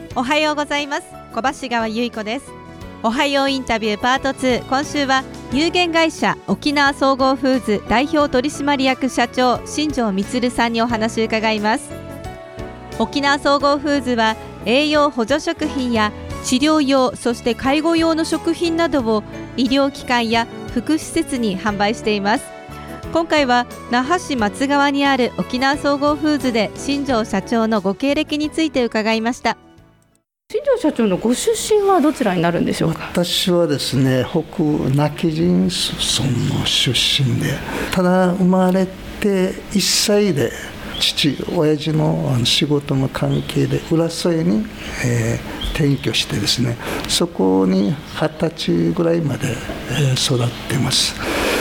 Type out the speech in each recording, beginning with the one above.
おはようございます。小橋川由子です。おはようインタビューパート2、今週は有限会社沖縄総合フーズ代表取締役社長新庄充さんにお話を伺います。沖縄総合フーズは栄養補助食品や治療用、そして介護用の食品などを医療機関や福祉施設に販売しています。今回は那覇市松川にある沖縄総合フーズで新庄社長のご経歴について伺いました。 新庄社長のご出身はどちらになるんでしょうか。 私はですね、北那智仁村の出身で、ただ生まれて1歳で親父の仕事の関係で浦添に、転居してですね、そこに20歳ぐらいまで、育ってます。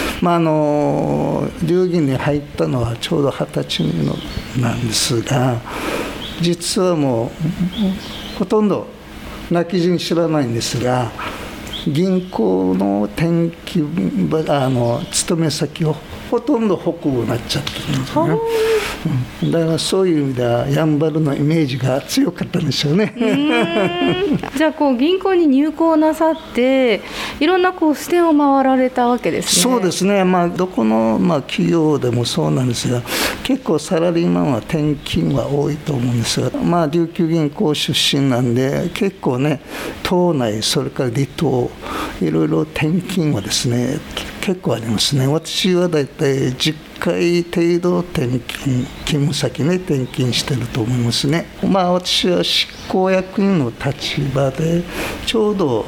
流儀に入ったのはちょうど20歳のなんですが、実はもうほとんど那智仁知らないんですが、銀行の転勤勤め先をほとんど北部になっちゃってるんですよね。だからそういう意味ではやんばるのイメージが強かったんでしょうね。 じゃあ銀行に入行なさっていろんな支店を回られたわけですね。 そうですね、どこの、企業でもそうなんですが、結構サラリーマンは転勤は多いと思うんですが、琉球銀行出身なんで結構ね、島内それから離島いろいろ転勤はですね結構ありますね。私はだいたい10回程度勤務先ね転勤してると思いますね。私は執行役員の立場でちょうど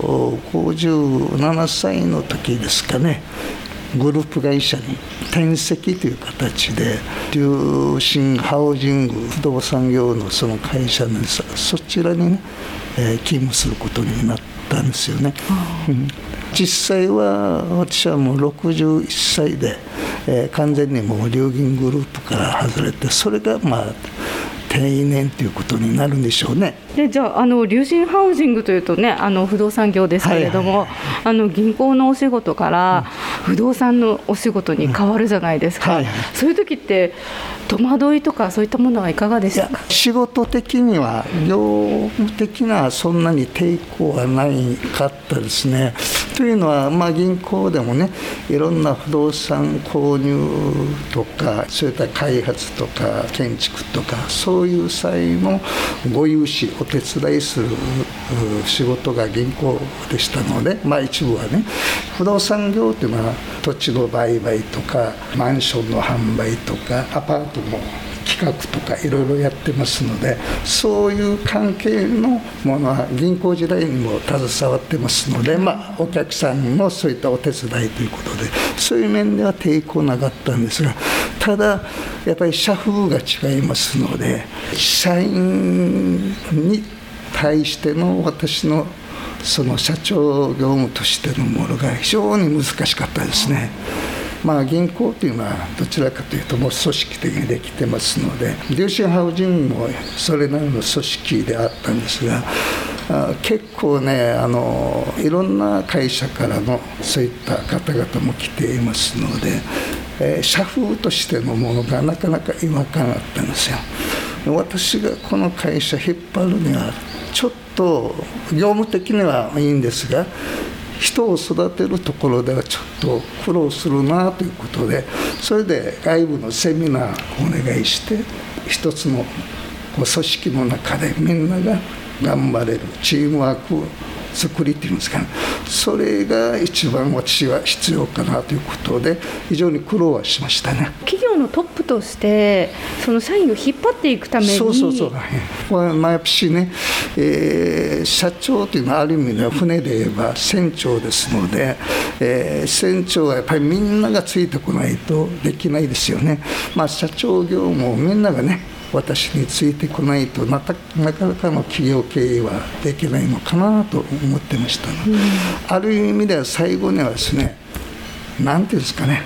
57歳の時ですかね、グループ会社に転籍という形で龍神ハウジング不動産業のその会社です、そちらに、勤務することになったんですよね。実際は私はもう61歳で、完全にもう龍銀グループから外れて、それが定年ということになるんでしょうね。 でじゃあ龍神ハウジングというとね、不動産業ですけれども、銀行のお仕事から不動産のお仕事に変わるじゃないですか。そういう時って戸惑いとかそういったものはいかがでしたか。 仕事的には業務的なそんなに抵抗はないかったですね。というのは、銀行でもね、いろんな不動産購入とか、それから開発とか建築とか、そういう際のご融資お手伝いする仕事が銀行でしたので、一部はね、不動産業というのは土地の売買とかマンションの販売とかアパートの企画とかいろいろやってますので、そういう関係のものは銀行時代にも携わってますので、お客さんもそういったお手伝いということで、そういう面では抵抗なかったんですが、ただやっぱり社風が違いますので、社員に対しての私のその社長業務としてのものが非常に難しかったですね。銀行というのはどちらかというともう組織的にできてますので、龍神ハウジングもそれなりの組織であったんですが、結構ね、いろんな会社からのそういった方々も来ていますので、社風としてのものがなかなか違和感あったんですよ。私がこの会社引っ張るにはちょっと業務的にはいいんですが、人を育てるところではちょっと苦労するなということで、それで外部のセミナーをお願いして、一つの組織の中でみんなが頑張れるチームワークを作りっていうんですかね、それが一番私は必要かなということで非常に苦労はしましたね。 企業のトップとしてその社員を引っ張っていくために、 これやっぱしね、社長というのはある意味では船で言えば船長ですので、船長はやっぱりみんながついてこないとできないですよね。社長業もみんながね私についてこないとなかなかの企業経営はできないのかなと思ってましたので、ある意味では最後にはですね、なんていうんですかね、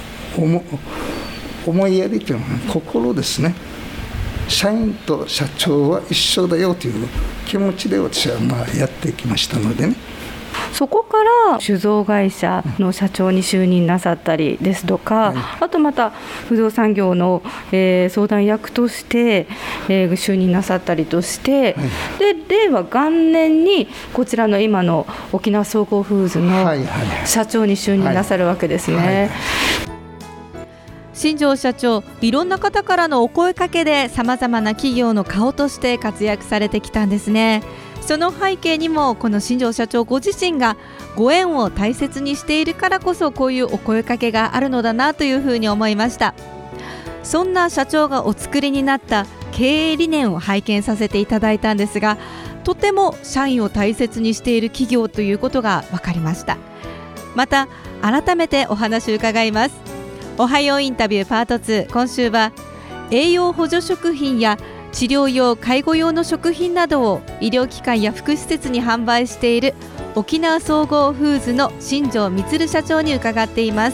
思いやりというのは心ですね。社員と社長は一緒だよという気持ちで私はやってきましたのでね、 そこから酒造会社の社長に就任なさったりですとか、あとまた不動産業の、相談役として、就任なさったりとして、で令和元年にこちらの今の沖縄総合フーズの社長に就任なさるわけですね。 新庄社長、いろんな方からのお声かけでさまざまな企業の顔として活躍されてきたんですね。その背景にもこの新庄社長ご自身がご縁を大切にしているからこそこういうお声かけがあるのだなというふうに思いました。そんな社長がお作りになった経営理念を拝見させていただいたんですが、とても社員を大切にしている企業ということが分かりました。また改めてお話を伺います。おはようインタビューパート2、今週は栄養補助食品や治療用介護用の食品などを医療機関や福祉施設に販売している沖縄総合フーズの新庄満社長に伺っています。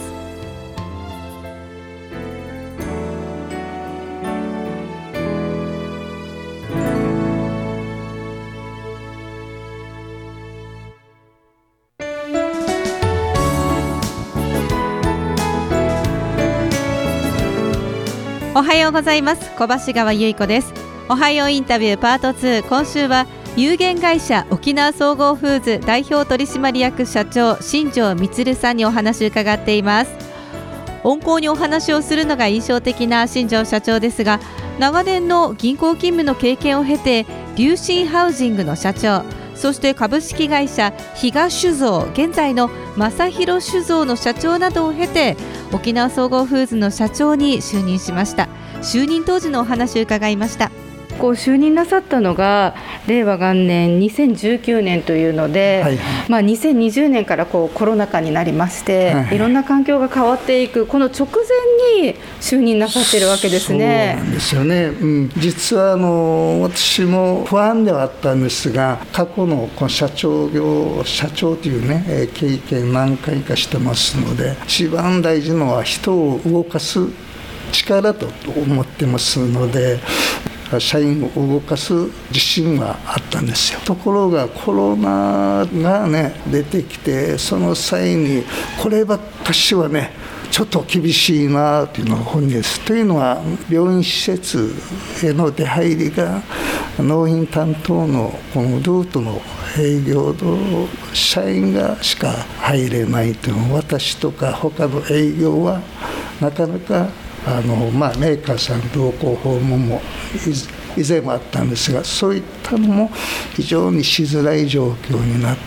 おはようございます。小橋川由衣子です。おはようインタビューパート2、今週は有限会社沖縄総合フーズ代表取締役社長新庄満さんにお話を伺っています。温厚にお話をするのが印象的な新庄社長ですが、長年の銀行勤務の経験を経て龍神ハウジングの社長、そして株式会社比嘉酒造、現在の正弘酒造の社長などを経て沖縄総合フーズの社長に就任しました。就任当時のお話を伺いました。 就任なさったのが令和元年2019年というので、2020年からコロナ禍になりまして、いろんな環境が変わっていくこの直前に就任なさっているわけですね。 そうなんですよね、実は私も不安ではあったんですが、過去のこの社長というね経験何回かしてますので、一番大事のは人を動かす力だと思ってますので、社員を動かす自信はあったんですよ。ところがコロナがね出てきて、その際にこればっかしはねちょっと厳しいなというのが本音です。というのは病院施設への出入りが納品担当のこのルートの営業の社員がしか入れないというのは、私とか他の営業はなかなかメーカーさん同行訪問も以前もあったんですが、そういったのも非常にしづらい状況になって、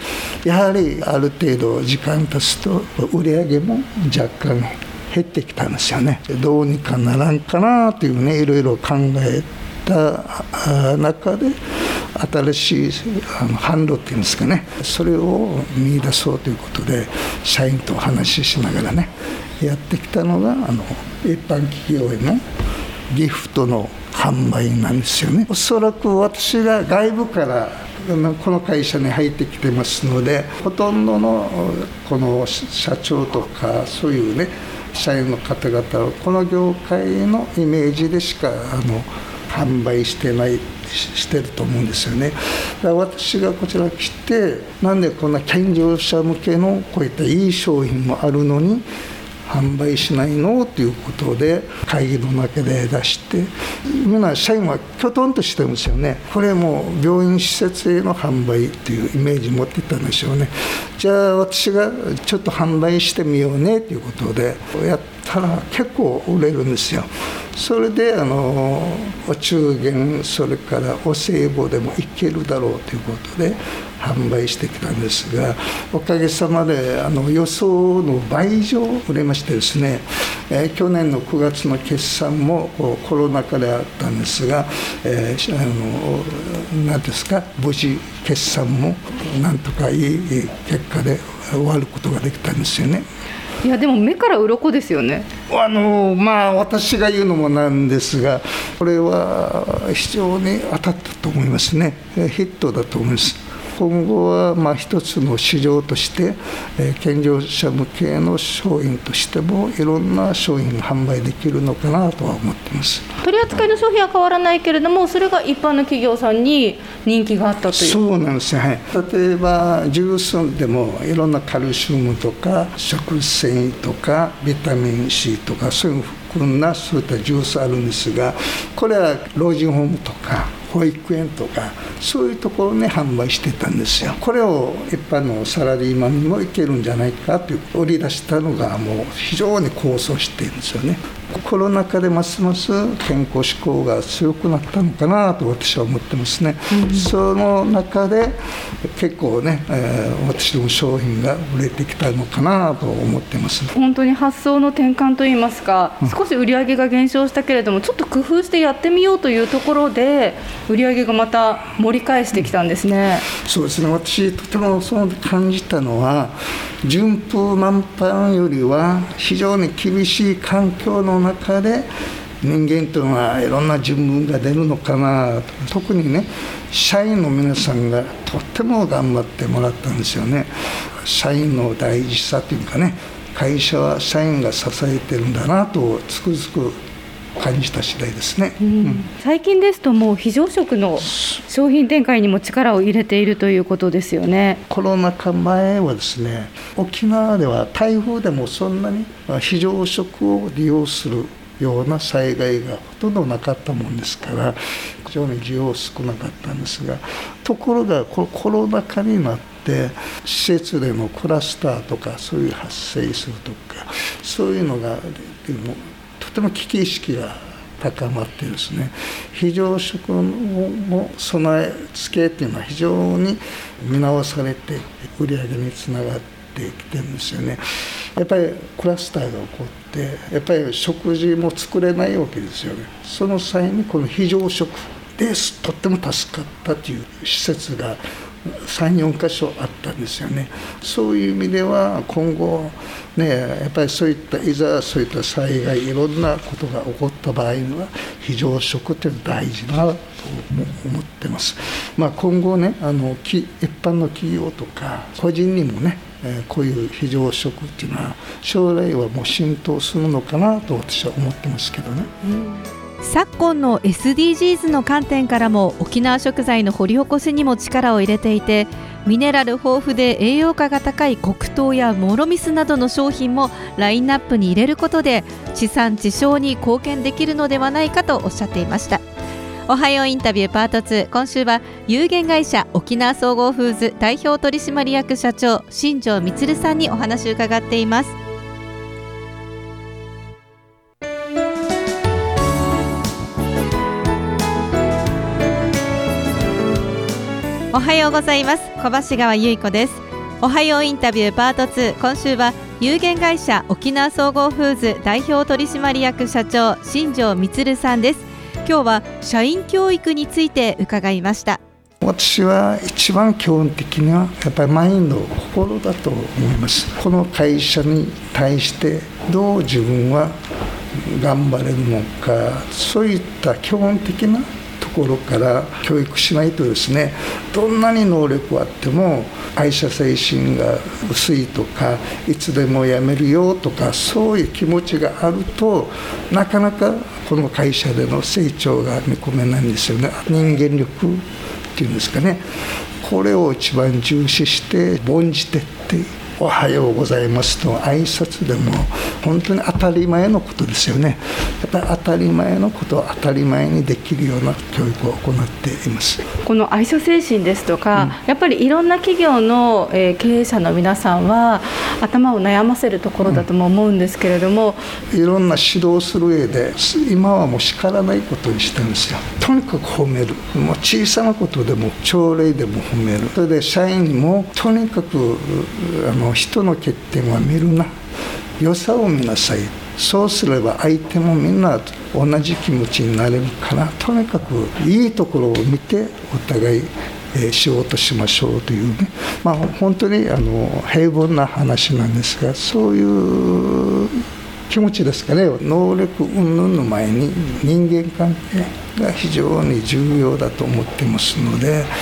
やはりある程度時間経つと売り上げも若干減ってきたんですよね。どうにかならんかなというね、いろいろ考えた中で新しい販路っていうんですかね、それを見出そうということで社員と話ししながらねやってきたのが一般企業へのギフトの販売なんですよね。おそらく私が外部からこの会社に入ってきてますので、ほとんどのこの社長とかそういうね社員の方々はこの業界のイメージでしか販売してると思うんですよね。だから私がこちら来て、なんでこんな健常者向けのこういったいい商品もあるのに販売しないのということで会議の中で出して、みんな社員はきょとんとしてるんですよね。これも病院施設への販売っていうイメージ持ってたんでしょうね。じゃあ私がちょっと販売してみようねということでやったら結構売れるんですよ。それでお中元、それからお歳暮でもいけるだろうということで販売してきたんですが、おかげさまで予想の倍以上売れましてですね、去年の9月の決算もコロナ禍であったんですが、何ですか、無事決算もなんとかいい結果で終わることができたんですよね。 いやでも目から鱗ですよね。 私が言うのもなんですが、これは非常に当たったと思いますね。ヒットだと思います。 今後は一つの市場として、健常者向けの商品としてもいろんな商品が販売できるのかなとは思っています。 取り扱いの商品は変わらないけれども、それが一般の企業さんに人気があったという。 そうなんですよ、はい、例えばジュースでもいろんなカルシウムとか食物繊維とかビタミン C とかそういうふうなそういったジュースあるんですが、これは老人ホームとか保育園とかそういうところに販売してたんですよ。これを一般のサラリーマンにもいけるんじゃないかという売り出したのがもう非常に構想しているんですよね。コロナ禍でますます健康志向が強くなったのかなと私は思ってますね、その中で結構ね、私ども商品が売れてきたのかなと思ってます。 本当に発想の転換といいますか、少し売り上げが減少したけれどもちょっと工夫してやってみようというところで売り上げがまた盛り返してきたんですね、 そうですね。私とてもそう感じたのは、順風満帆よりは非常に厳しい環境の中で人間というのはいろんな自分が出るのかなと。特にね、社員の皆さんがとっても頑張ってもらったんですよね。社員の大事さというかね、会社は社員が支えてるんだなとつくづく感じた次第ですね、 最近ですともう非常食の商品展開にも力を入れているということですよね。 コロナ禍前はですね、沖縄では台風でもそんなに非常食を利用するような災害がほとんどなかったもんですから非常に需要少なかったんですが、ところがコロナ禍になって施設でのクラスターとかそういう発生するとかそういうのがとても危機意識が高まってですね、非常食の備え付けというのは非常に見直されて売り上げにつながってきてるんですよね。やっぱりクラスターが起こってやっぱり食事も作れないわけですよね。その際にこの非常食ですとっても助かったという施設が3、4箇所あったんですよね。そういう意味では今後ね、やっぱりそういったいざそういった災害いろんなことが起こった場合には非常食というのは大事だと思ってます。今後ね、一般の企業とか個人にもね、こういう非常食っていうのは将来はもう浸透するのかなと私は思ってますけどね、 昨今の SDGs の観点からも沖縄食材の掘り起こしにも力を入れていて、ミネラル豊富で栄養価が高い黒糖やもろみすなどの商品もラインナップに入れることで地産地消に貢献できるのではないかとおっしゃっていました。おはようインタビューパート2、今週は有限会社沖縄総合フーズ代表取締役社長新庄満さんにお話を伺っています。おはようございます。小橋川由衣子です。おはようインタビューパート2、今週は有限会社沖縄総合フーズ代表取締役社長新庄満さんです。今日は社員教育について伺いました。 私は一番基本的にはやっぱりマインド、心だと思います。この会社に対してどう自分は頑張れるのか、そういった基本的なところから教育しないとですね、どんなに能力があっても愛社精神が薄いとかいつでも辞めるよとかそういう気持ちがあるとなかなかこの会社での成長が見込めないんですよね。人間力っていうんですかね、これを一番重視して凡事徹底、おはようございますと挨拶でも本当に当たり前のことですよね。やっぱり当たり前のことを当たり前にできるような教育を行っています。 この愛社精神ですとか、やっぱりいろんな企業の経営者の皆さんは頭を悩ませるところだとも思うんですけれども、 いろんな指導する上で今はもう叱らないことにしてるんですよ。とにかく褒める、もう小さなことでも朝礼でも褒める。それで社員にもとにかく人の欠点は見るな、良さを見なさい。そうすれば相手もみんな同じ気持ちになれるから、とにかくいいところを見てお互い仕事しましょうというね、本当に平凡な話なんですが、そういう気持ちですかね。能力云々の前に人間関係が非常に重要だと思ってますので、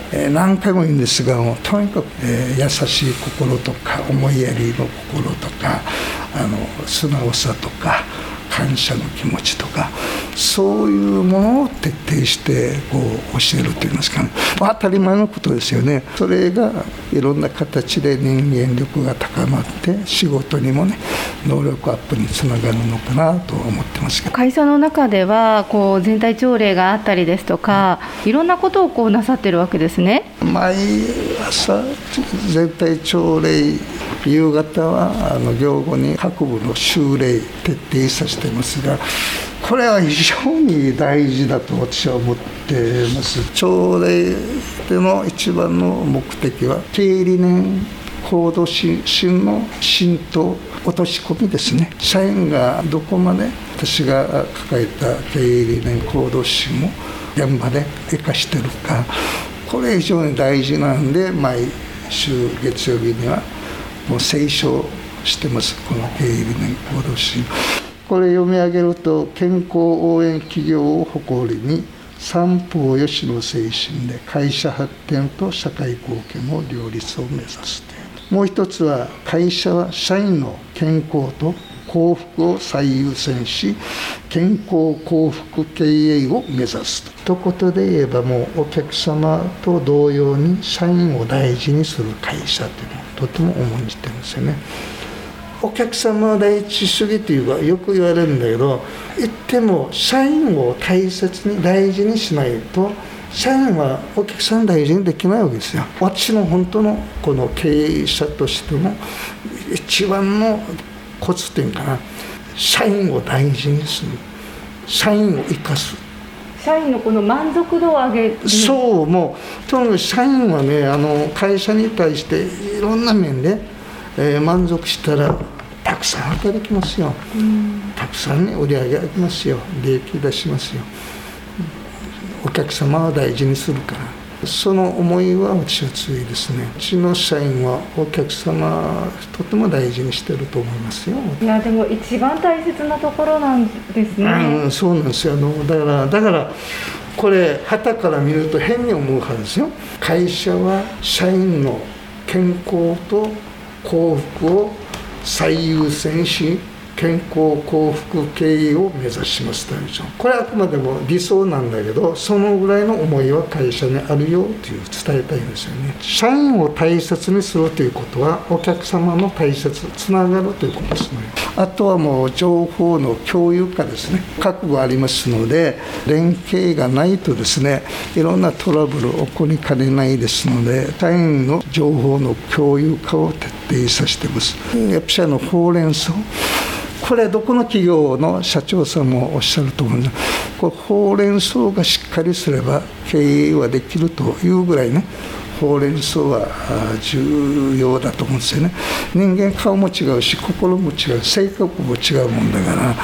何回も言うんですが、とにかく、優しい心とか思いやりの心とか素直さとか感謝の気持ちとか、そういうものを徹底して教えるといいますか、当たり前のことですよね。それがいろんな形で人間力が高まって仕事にもね、能力アップにつながるのかなと思ってますけど、 会社の中では全体朝礼があったりですとか、いろんなことをなさってるわけですね。 毎朝全体朝礼、夕方は行後に各部の修礼徹底させていますが、これは非常に大事だと私は思っています。朝礼での一番の目的は経営理念行動指針の浸透落とし込みですね。社員がどこまで私が抱えた経営理念行動指針を現場で生かしているか、これ非常に大事なんで、毎週月曜日にはもう斉唱してます。この経営理念行動指針、これ読み上げると、健康応援企業を誇りに三方よしの精神で会社発展と社会貢献の両立を目指す。もう一つは、会社は社員の健康と幸福を最優先し、健康幸福経営を目指す。一言で言えば、もうお客様と同様に社員を大事にする会社というのをとても重んじてるんですよね。お客様は第一主義というかよく言われるんだけど、言っても社員を大切に大事にしないと、社員はお客さん大事にできないわけですよ。私の本当のこの経営者としても一番のコツというかな、社員を大事にする、社員を生かす、 社員のこの満足度を上げる。 そう、もうとにかく社員はね、会社に対していろんな面で、満足したらたくさん働きますよ。たくさん、売り上げ上げますよ。利益出しますよ。お客様は大事にするから、その思いは私は強いですね。うちの社員はお客様とても大事にしてると思いますよ。 いや、でも一番大切なところなんですね。 そうなんですよ。だからこれ傍から見ると変に思うはずですよ。会社は社員の健康と幸福を最優先し、健康幸福経営を目指しますという。これはあくまでも理想なんだけど、そのぐらいの思いは会社にあるよという伝えたいんですよね。社員を大切にするということは、お客様の大切つながるということですね。あとはもう情報の共有化ですね。各部ありますので、連携がないとですね、いろんなトラブル起こりかねないですので、社員の情報の共有化を徹底させています。やっぱ社のほうれん草、これどこの企業の社長さんもおっしゃると思うんです。これほうれん草がしっかりすれば経営はできるというぐらいね、ほうれん草は重要だと思うんですよね。人間顔も違うし、心も違う、性格も違うもんだから、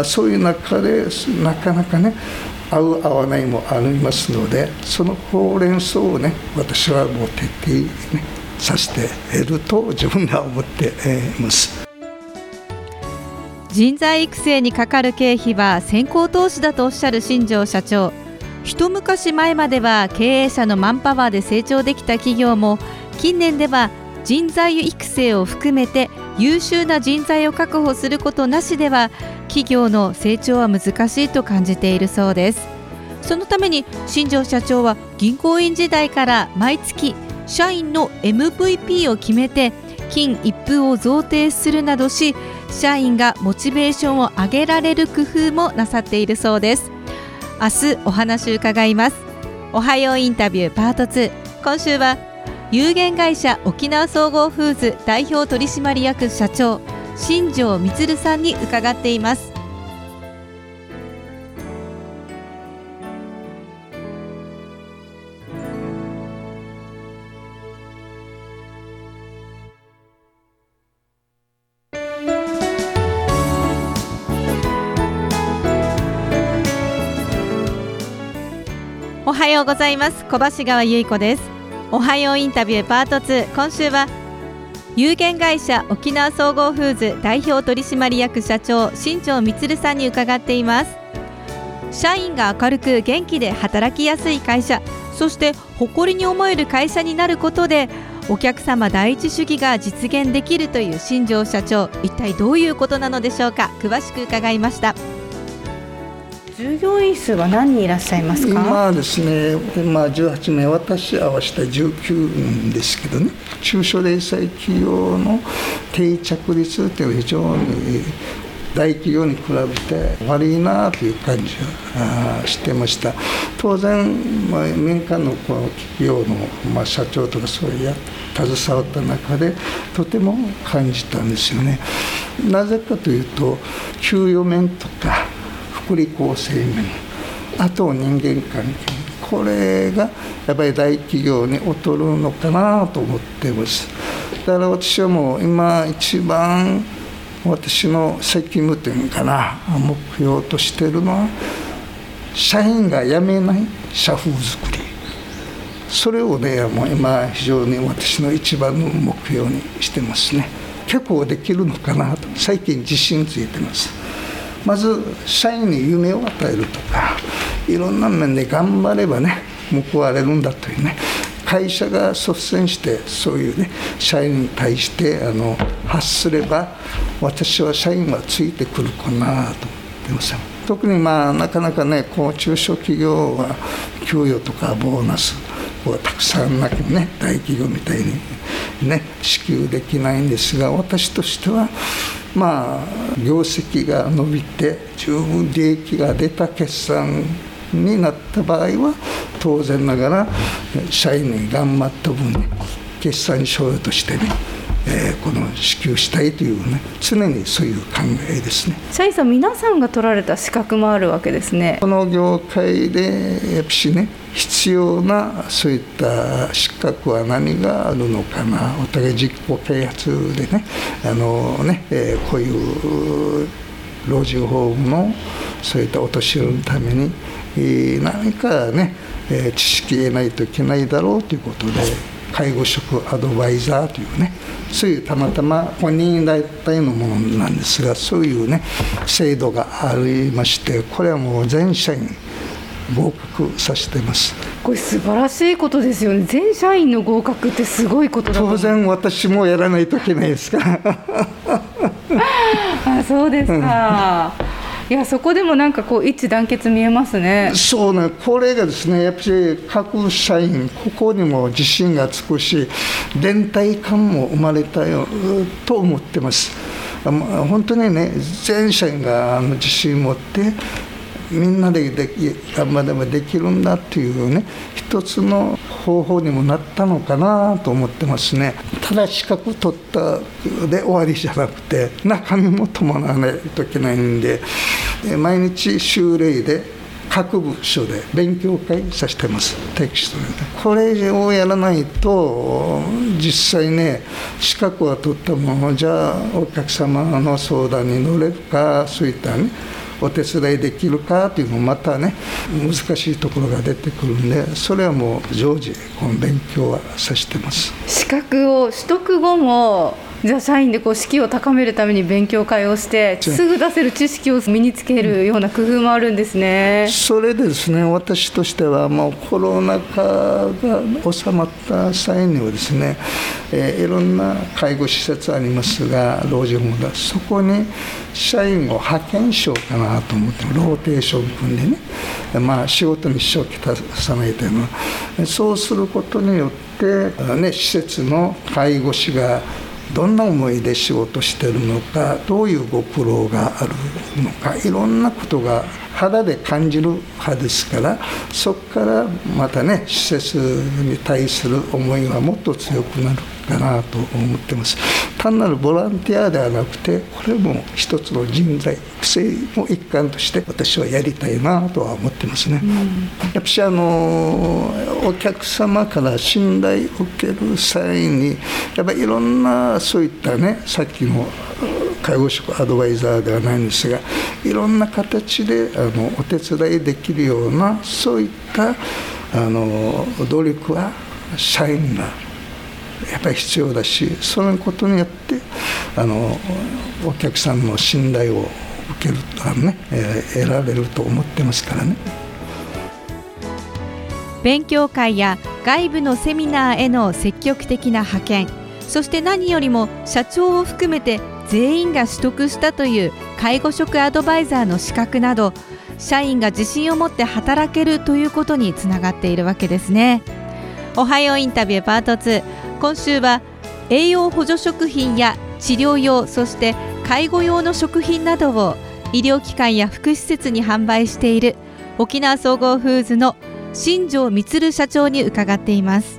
そういう中でなかなかね、合う合わないもありますので、そのほうれん草をね、私はもう徹底ねさせていると自分が思っています。 人材育成にかかる経費は先行投資だとおっしゃる新庄社長。一昔前までは経営者のマンパワーで成長できた企業も、近年では人材育成を含めて優秀な人材を確保することなしでは企業の成長は難しいと感じているそうです。そのために新庄社長は銀行員時代から毎月社員の MVP を決めて金一封を贈呈するなどし、社員がモチベーションを上げられる工夫もなさっているそうです。明日お話を伺います。おはようインタビューパート2。今週は有限会社沖縄総合フーズ代表取締役社長新庄満さんに伺っています。おはようございます。小橋川由衣子です。おはようインタビューパート2。今週は有限会社沖縄総合フーズ代表取締役社長新庄満さんに伺っています。 社員が明るく元気で働きやすい会社、そして誇りに思える会社になることでお客様第一主義が実現できるという新庄社長、一体どういうことなのでしょうか。詳しく伺いました。 従業員数は何人いらっしゃいますか？ 今ですね、18名、私合わせて19人ですけどね、中小零細企業の定着率というのは非常に大企業に比べて悪いなという感じがしてました。当然、民間の企業の社長とかそういう携わった中でとても感じたんですよね。なぜかというと、給与面とか福利厚生面、あと人間関係、これがやっぱり大企業に劣るのかなと思っています。だから私はもう今一番私の責務というのかな、目標としているのは社員が辞めない社風作り、それをね、もう今非常に私の一番の目標にしてますね。結構できるのかなと最近自信ついてます。まず社員に夢を与えるとか、いろんな面で頑張ればね報われるんだというね、会社が率先してそういうね社員に対して発すれば、私は社員はついてくるかなと思ってます。特になかなかね、中小企業は給与とかボーナスたくさんなくね、大企業みたいにね支給できないんですが、私としては業績が伸びて十分利益が出た決算になった場合は、当然ながら社員に頑張った分ね、決算賞与としてね、支給したいというね、常にそういう考えですね。 社員さん皆さんが取られた資格もあるわけですね。 この業界でやっぱしね、必要なそういった資格は何があるのかな。お互い実行開発でね、こういう老人ホームのそういったお年寄りのために何かね、知識得ないといけないだろうということで、介護職アドバイザーというね、そういうたまたま本人代替のものなんですが、そういうね制度がありまして、これはもう全社員合格させています。 これ素晴らしいことですよね。全社員の合格ってすごいことだと思う。 当然私もやらないといけないですからあ、そうですか、いや、そこでもなんか一致団結見えますね。 そうね、これがですね、やっぱり各社員ここにも自信がつくし、連帯感も生まれたよと思ってます。本当にね、全社員が自信を持ってみんなで頑張ればできるんだっていうね、一つの方法にもなったのかなと思ってますね。ただ資格取ったで終わりじゃなくて、中身も伴わないといけないんで、毎日修例で各部署で勉強会させてます。テキストで、これをやらないと実際ね、資格は取ったものじゃお客様の相談に乗れるか、そういったねお手伝いできるかというのもまたね難しいところが出てくるんで、それはもう常時この勉強はさせてます。 資格を取得後もじゃあ社員で士気を高めるために勉強会をしてすぐ出せる知識を身につけるような工夫もあるんですね。 それでですね、私としてはもうコロナ禍が収まった際にはですね、いろんな介護施設ありますが、老人ホームだ、そこに社員を派遣しようかなと思って、ローテーション組んでね、仕事に支障をきたさないというのは、そうすることによって、施設の介護士がどんな思いで仕事しているのか、どういうご苦労があるのか、いろんなことが肌で感じる派ですから、そこからまたね施設に対する思いはもっと強くなるかなと思ってます。単なるボランティアではなくて、これも一つの人材育成の一環として私はやりたいなとは思ってますね。やっぱしお客様から信頼を受ける際に、やっぱりいろんなそういったね、さっきの介護職アドバイザーではないんですが、いろんな形でお手伝いできるようなそういった努力は社員がやっぱり必要だし、そのことによってお客さんの信頼を受ける得られると思ってってますからね。 勉強会や外部のセミナーへの積極的な派遣、そして何よりも社長を含めて全員が取得したという介護職アドバイザーの資格など、社員が自信を持って働けるということにつながっているわけですね。おはようインタビューパート2、今週は栄養補助食品や治療用、そして介護用の食品などを医療機関や福祉施設に販売している沖縄総合フーズの新庄充社長に伺っています。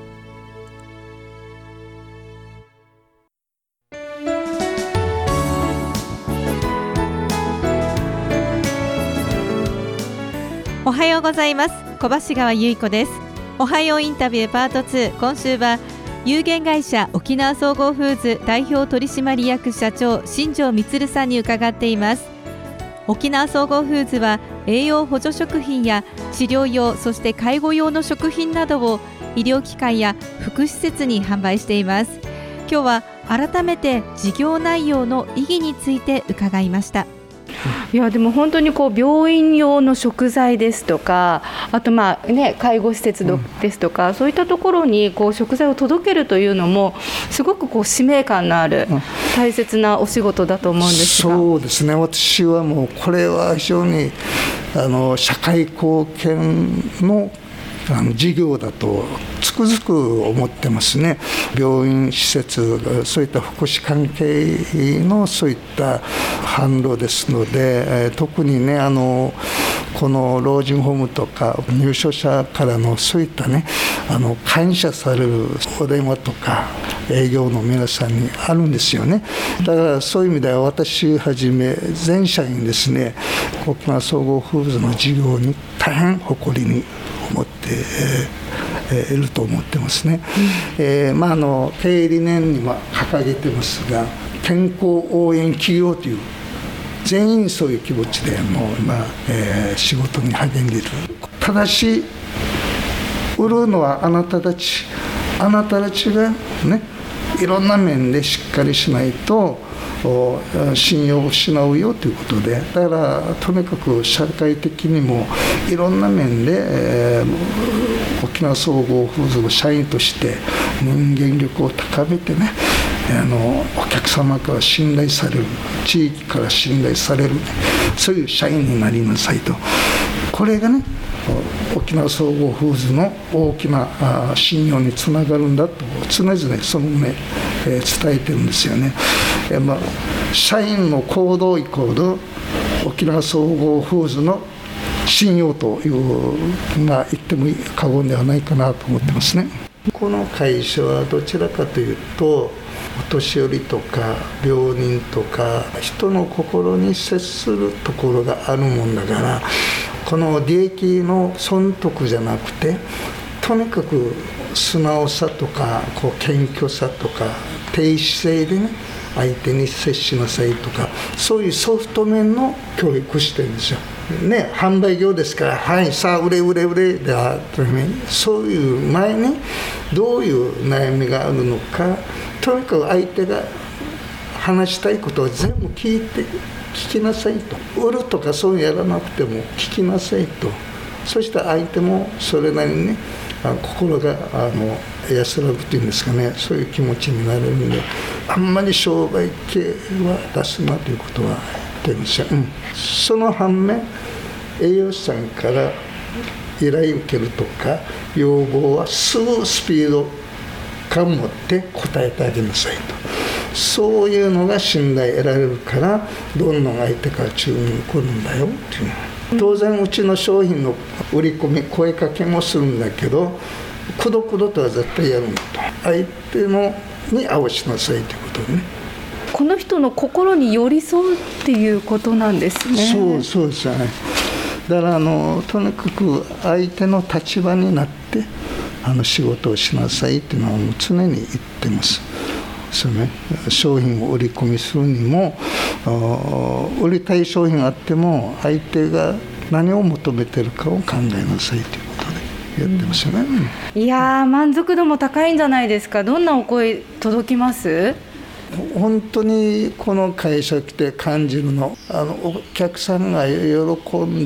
おはようございます。小橋川由衣子です。おはようインタビューパート2、今週は有限会社沖縄総合フーズ代表取締役社長新庄充さんに伺っています。沖縄総合フーズは栄養補助食品や治療用、そして介護用の食品などを医療機関や福祉施設に販売しています。今日は改めて事業内容の意義について伺いました。 いやでも本当に病院用の食材ですとか、あと介護施設ですとか、そういったところに食材を届けるというのもすごく使命感のある大切なお仕事だと思うんですが。 そうですね、私はもうこれは非常に社会貢献の事業だとつくづく思ってますね。病院施設、そういった福祉関係のそういった販路ですので、特にねこの老人ホームとか入所者からのそういったね感謝されるお電話とか営業の皆さんにあるんですよね。だからそういう意味では私はじめ全社員ですね、沖縄総合フーズの事業に大変誇りに思っていると思ってますね。経営理念には掲げてますが、健康応援企業という全員そういう気持ちでもう今、仕事に励んでいる。ただし売るのはあなたたちがね、いろんな面でしっかりしないと信用を失うよということで、だからとにかく社会的にもいろんな面で、沖縄総合フーズの社員として人間力を高めてね、お客様から信頼される、地域から信頼される、そういう社員になりなさいと。これがね沖縄総合フーズの大きな信用につながるんだと常々そのね、伝えてるんですよね。社員の行動イコール沖縄総合フーズの信用という言っても過言ではないかなと思ってますね。この会社はどちらかというとお年寄りとか病人とか人の心に接するところがあるもんだから、この利益の損得じゃなくて、とにかく素直さとか謙虚さとか低姿勢でね相手に接しなさいとか、そういうソフト面の教育してるんですよね。販売業ですから、はいさあ売れではそういう前にどういう悩みがあるのか、とにかく相手が話したいことを全部聞きなさいと。売るとかそういうやらなくても聞きなさいと。そして相手もそれなりにね心が安らぐというんですかね、そういう気持ちになれるんで、あんまり商売系は出すなということは言ってるんですよ。その反面栄養士さんから依頼受けるとか要望はすぐスピード感を持って答えてあげなさいと。そういうのが信頼得られるから、どんどん相手から注文来るんだよっていう。当然うちの商品の売り込み声かけもするんだけど、くどくどとは絶対やるんだと。相手のに合わせなさいということでね。 この人の心に寄り添うっていうことなんですね。 そうですね。だからとにかく相手の立場になって仕事をしなさいっていうのはもう常に言ってます。商品を売り込みするにも、売りたい商品があっても相手が何を求めてるかを考えなさいということでやってますよね。 いや満足度も高いんじゃないですか。どんなお声届きます？ 本当にこの会社来て感じるの、お客さんが喜んで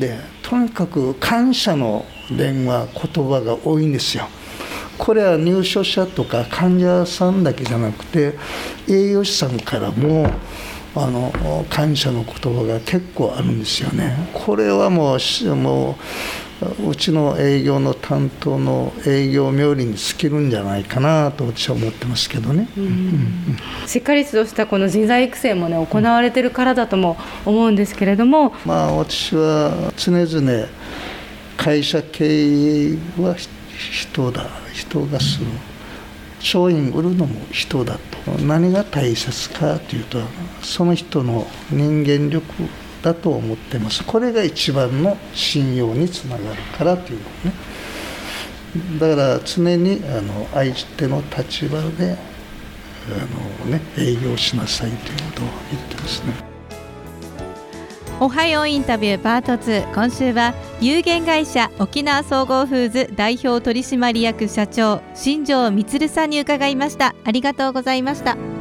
とにかく感謝の電話言葉が多いんですよ。これは入所者とか患者さんだけじゃなくて栄養士さんからも感謝の言葉が結構あるんですよね。これはもううちの営業の担当の営業冥利に尽きるんじゃないかなと私は思ってますけどね。 しっかりとしたこの人材育成もね行われてるからだとも思うんですけれども、 私は常々会社経営は人がする、商品売るのも人だと。何が大切かというとその人の人間力だと思ってます。これが一番の信用につながるからというのね。だから常に相手の立場で営業しなさいということを言ってますね。 おはようインタビューパート2、今週は有限会社沖縄総合フーズ代表取締役社長新庄満さんに伺いました。ありがとうございました。